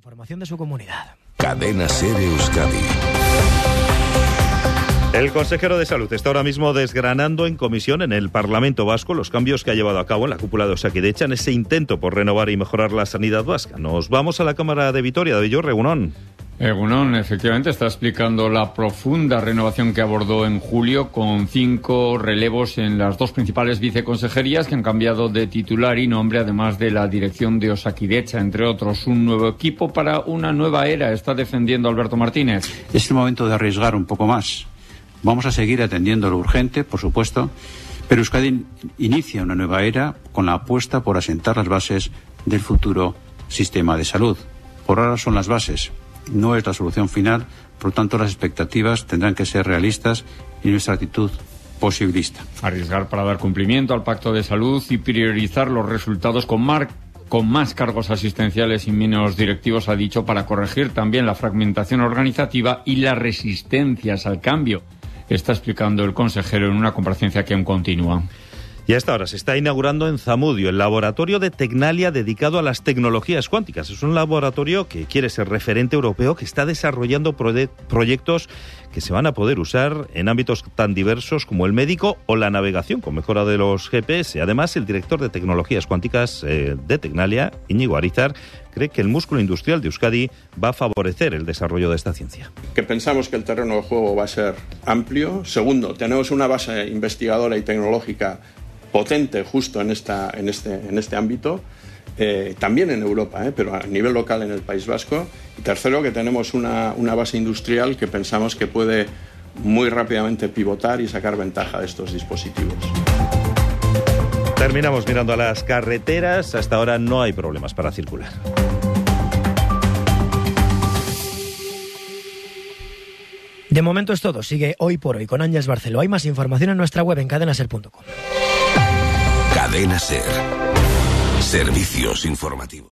Información de su comunidad. Cadena SER Euskadi. El consejero de Salud está ahora mismo desgranando en comisión en el Parlamento Vasco los cambios que ha llevado a cabo en la cúpula de Osakidetza en ese intento por renovar y mejorar la sanidad vasca. Nos vamos a la Cámara de Vitoria. David Jorre, Egunon. Egunon, efectivamente, está explicando la profunda renovación que abordó en julio con 5 relevos en las 2 principales viceconsejerías que han cambiado de titular y nombre, además de la dirección de Osakidetza, entre otros. Un nuevo equipo para una nueva era, está defendiendo Alberto Martínez. Es el momento de arriesgar un poco más. Vamos a seguir atendiendo lo urgente, por supuesto, pero Euskadi inicia una nueva era con la apuesta por asentar las bases del futuro sistema de salud. Por ahora son las bases. No es la solución final, por lo tanto las expectativas tendrán que ser realistas y nuestra actitud posibilista. Arriesgar para dar cumplimiento al Pacto de Salud y priorizar los resultados con más cargos asistenciales y menos directivos, ha dicho, para corregir también la fragmentación organizativa y las resistencias al cambio. Está explicando el consejero en una comparecencia que aún continúa. Y a esta hora se está inaugurando en Zamudio el laboratorio de Tecnalia dedicado a las tecnologías cuánticas. Es un laboratorio que quiere ser referente europeo, que está desarrollando proyectos que se van a poder usar en ámbitos tan diversos como el médico o la navegación con mejora de los GPS. Además, el director de tecnologías cuánticas de Tecnalia, Íñigo Arizar, cree que el músculo industrial de Euskadi va a favorecer el desarrollo de esta ciencia. Que pensamos que el terreno de juego va a ser amplio. Segundo, tenemos una base investigadora y tecnológica potente justo en este ámbito, también en Europa, pero a nivel local en el País Vasco. Y tercero, que tenemos una base industrial que pensamos que puede muy rápidamente pivotar y sacar ventaja de estos dispositivos. Terminamos mirando a las carreteras. Hasta ahora no hay problemas para circular. De momento es todo. Sigue Hoy por Hoy con Ángeles Barceló. Hay más información en nuestra web en cadenaser.com. Cadena SER. Servicios informativos.